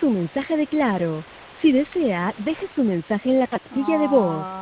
su mensaje de Claro. Si desea, deje su mensaje en la casilla de voz.